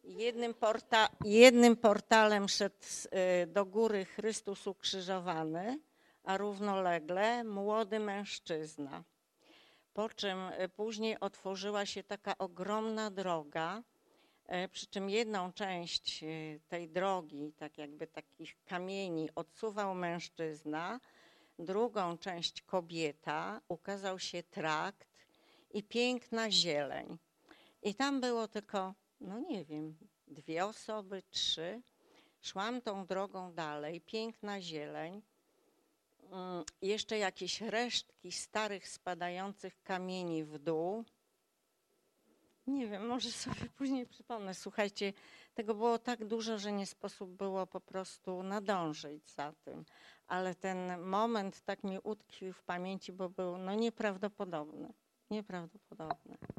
jednym portalem szedł do góry Chrystus ukrzyżowany, a równolegle młody mężczyzna. Po czym później otworzyła się taka ogromna droga, przy czym jedną część tej drogi, tak jakby takich kamieni, odsuwał mężczyzna, drugą część kobieta, ukazał się trakt i piękna zieleń. I tam było tylko, no nie wiem, 2 osoby, 3. Szłam tą drogą dalej, piękna zieleń, jeszcze jakieś resztki starych spadających kamieni w dół. Nie wiem, może sobie później przypomnę. Słuchajcie, tego było tak dużo, że nie sposób było po prostu nadążyć za tym. Ale ten moment tak mi utkwił w pamięci, bo był no nieprawdopodobny. Nieprawdopodobny.